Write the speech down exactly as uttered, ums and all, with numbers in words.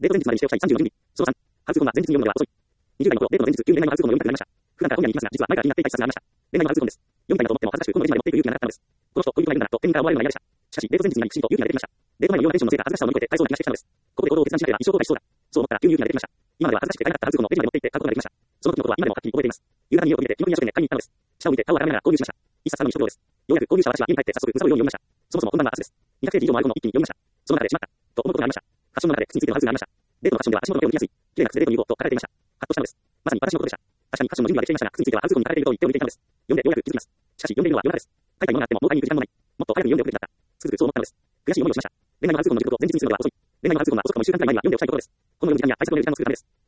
デート前日までにしておきたいさんじゅうの準備。そのさん、ハウスコンが前日に読むのは遅い。にじゅう代の頃、デートの前日、急に恋愛のハウスコンの読みたくなりました。普段から本屋に行きますが、実は前から気になっていた一冊がありました。恋愛のハウスコンです。読みたいなと思っても恥ずかしく、このレジまで持っていく勇気がなかったのです。この人、恋人がいるんだなと、店員から思われるのが嫌でした。しかし、デート前日になり、きちんと勇気が出てきました。デート前のようなテンションのせいか恥ずかしさを乗り越えて買えそうな気がしてきたのです。ここで行動を決断しなければ一生後悔しそうだ。そう思ったら急に勇気が出てきました。今までは恥ずかしくて買えなかったハウスコンのレジまで持って行って買うことができました。その時のことは今でもはっきり覚えています。夕方に家を見て、気の気にな書店で買いに行ったのです。下を見て、顔を洗いながら購入しました。一冊なのに一秒です。ようやく購入した私は家に帰って早速、無差を読みました。そもそも本番は明日です。にひゃくページ以上もある本を一気に読みました。その中でしまった。と思うことがありました。ファッションの中で靴についてのハウスがありました。デートのファッションでは足元の手を抜きやすい。綺麗な靴でデートに行こうと書かれていました。ハッとしたのです。まさに私のことでした。確かにファッションの準備はできていましたが、靴についてはハウスコンに書かれていると言っておいていたのです。読んでようやく気づきます。しかし読んでいるのは夜中です。書いたいものがあってももう買いに行く時間もない。もっと早く読んでおくべきだった。つくづくそう思ったのです。悔しい思いをしました。恋愛のハウスコンの熟読を前日にするのは遅い。恋愛のハウスコンは遅くともいっしゅうかんくらい前には読んでおきたいところです。この読む時間や対策の時間を作るためです。